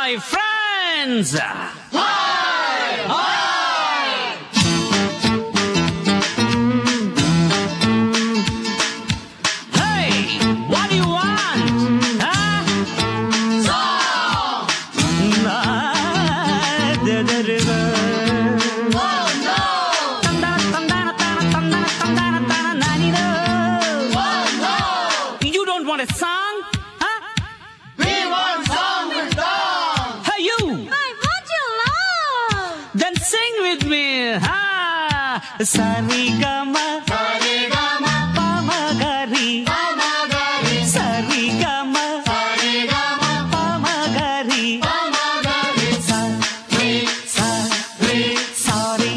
my friends. Hi! Hi! Hey, what do you want? Huh? Song! The river. Oh no! Oh no! You don't want a song? Huh? We want song with song! Hey, you! I want your love. Then sing with me. Ha! Sarigama, Sarigama, pamagari. pamagari, Sarigama, sarigama, pamagari. pamagari, Sorry,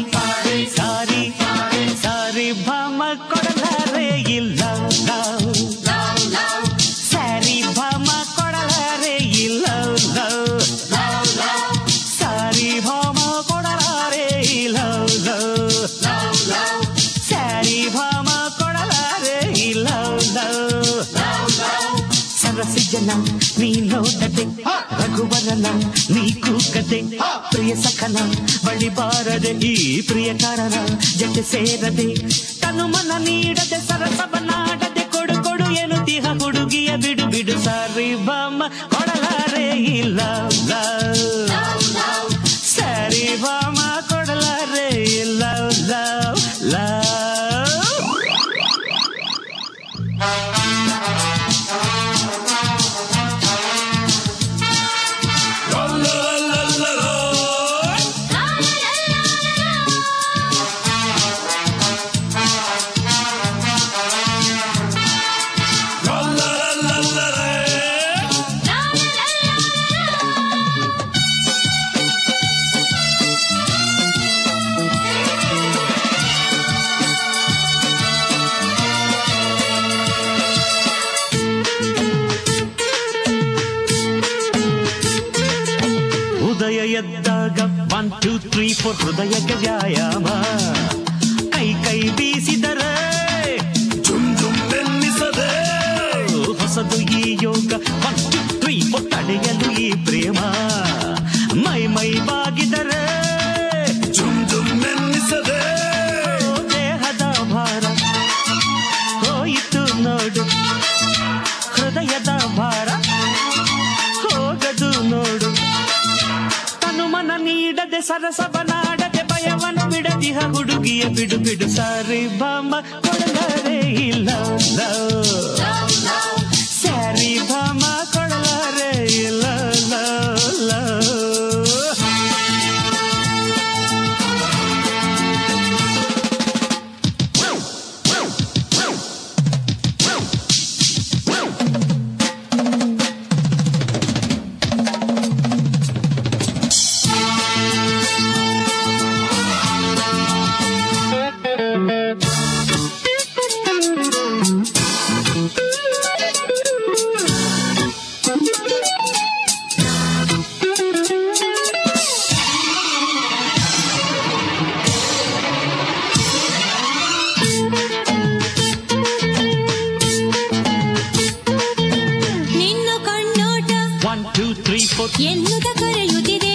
sorry, bhama kodalare illa love. love, love, Sorry, bhama kodalare illa love. love, love, Sorry, bhama kodalare illa love. love, love, Sorry, bhama kodalare illa love. love, love. ಸರಸಿಜನ ನೀ ನೋಡದೆ ರಘುವರನ ನೀ ಕೂಗದೆ ಪ್ರಿಯ ಸಖನ ಬಳಿ ಬಾರದೆ ಈ ಪ್ರಿಯಕಾರನ ಜೊತೆ ಸೇರದೆ ತನು ಮನ ನೀಡದೆ ಸರಸವನಾಡದೆ ಕೊಡು ಕೊಡು ಎನ್ನುತ್ತಿಹ ಹುಡುಗಿಯ ಬಿಡು ಬಿಡು ಸಾರಿ ಬಾಮ ಕೊಡಲಾರೆ ಇಲ್ಲ ಸರಿ ಬಾಮ ಕೊಡಲಾರೆ ಇಲ್ಲ ಲವ್ ಉದಯ ಎದ್ದಾಗ 1 2 3 4 ಹೃದಯಕ್ಕೆ ವ್ಯಾಯಾಮ ಕೈ ಕೈ ಬೀಸಿದರೆ ಜುಮ್ ಜುಮ್ ಬೆನ್ನಿಸದೆ ಹೊಸದು ಈ ಯೋಗ 1 2 3 4 ತಡೆಯಲು ಈ ಪ್ರೇಮ ಮೈ ಮೈ ಬಾಗಿದರೆ ಜುಮ್ ಜುಮ್ ಬೆನ್ನಿಸದೆ ದೇಹದ ಭಾರ ಹೋಯಿತು ನೋಡು ಹೃದಯದ ಭಾರ ಹೋಗದು ನೋಡು ತನು ಮನ ನೀಡದೆ ಸರಸವನಾಡದೆ ಭಯವನ್ನು ಬಿಡದಿಹ ಹುಡುಗಿಯ ಬಿಡು ಬಿಡು ಸಾರಿ ಭಾಮ ಕೊಡಲಾರೆ ಇಲ್ಲ ಸಾರಿ ಭಾಮ ಕೊಡಲಾರೆ ಇಲ್ಲ ನಿನ್ನ ಕಣ್ಣೋಟ 1 2 3 4 ಎನ್ನುತ್ತ ಕರೆಯುತ್ತಿದೆ